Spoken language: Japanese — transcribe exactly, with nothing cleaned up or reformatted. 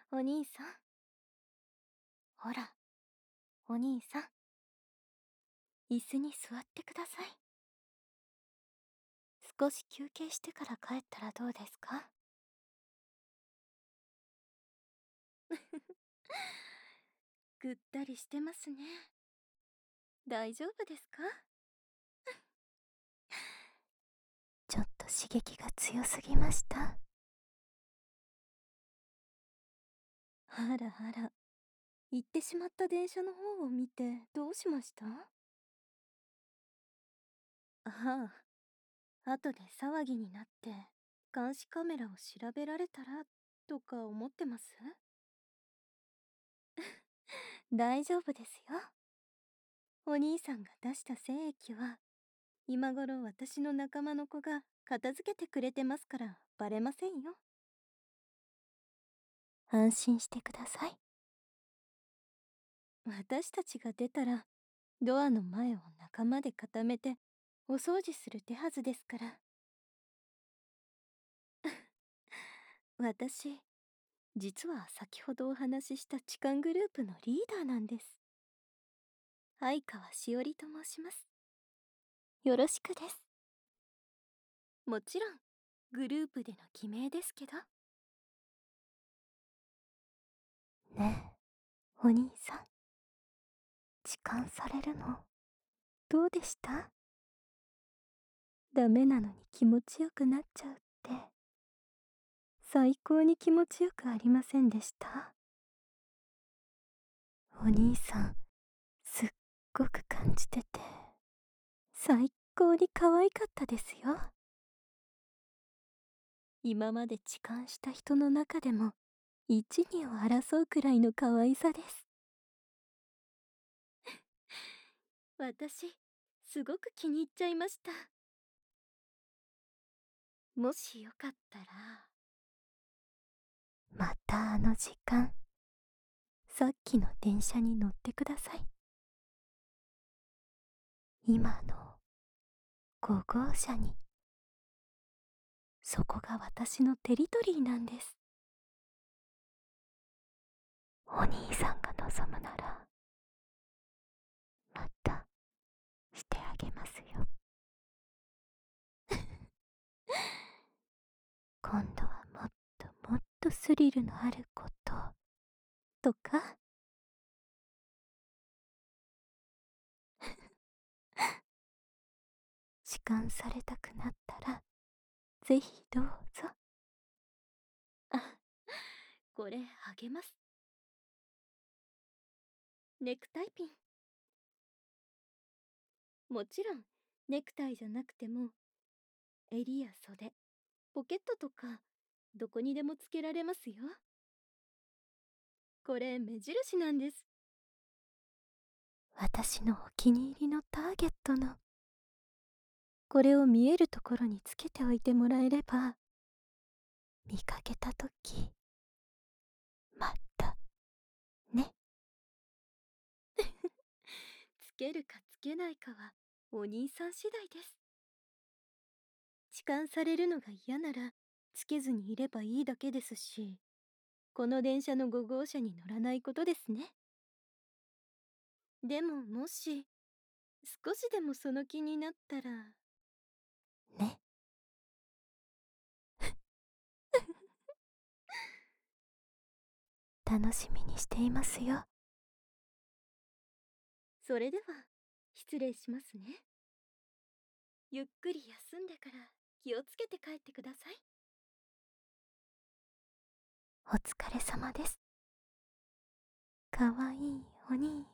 お兄さん。ほら、お兄さん。椅子に座ってください。少し休憩してから帰ったらどうですか？ぐったりしてますね。大丈夫ですか？ちょっと刺激が強すぎました。あらあら、行ってしまった電車の方を見てどうしました？ああ、後で騒ぎになって監視カメラを調べられたらとか思ってます？大丈夫ですよ。お兄さんが出した精液は今頃私の仲間の子が片付けてくれてますからバレませんよ。安心してください。私たちが出たらドアの前を仲間で固めてお掃除する手はずですから。私、実は先ほどお話しした痴漢グループのリーダーなんです。相川しおりと申します。よろしくです。もちろんグループでの偽名ですけど。ねえ、お兄さん、痴漢されるのどうでした？ダメなのに気持ちよくなっちゃうって最高に気持ちよくありませんでした？お兄さん、すっごく感じてて最高に可愛かったですよ。今まで痴漢した人の中でも一二を争うくらいの可愛さです。私、すごく気に入っちゃいました。もしよかったらまたあの時間、さっきの電車に乗ってください。今のご号車に。そこが私のテリトリーなんです。お兄さんが望むならまたしてあげますよ。今度はもっともっとスリルのあることとか。痴漢されたくなったらぜひどうぞ。あ、これあげます。ネクタイピン。もちろんネクタイじゃなくても襟や袖、ポケットとかどこにでもつけられますよ。これ目印なんです。私のお気に入りのターゲットの。これを見えるところにつけておいてもらえれば見かけたときまたね。つけるかつけないかはお兄さん次第です。痴漢されるのが嫌ならつけずにいればいいだけですし、この電車のご号車に乗らないことですね。でももし少しでもその気になったらね。楽しみにしていますよ。それでは失礼しますね。ゆっくり休んでから気をつけて帰ってください。お疲れ様です。かわいいお兄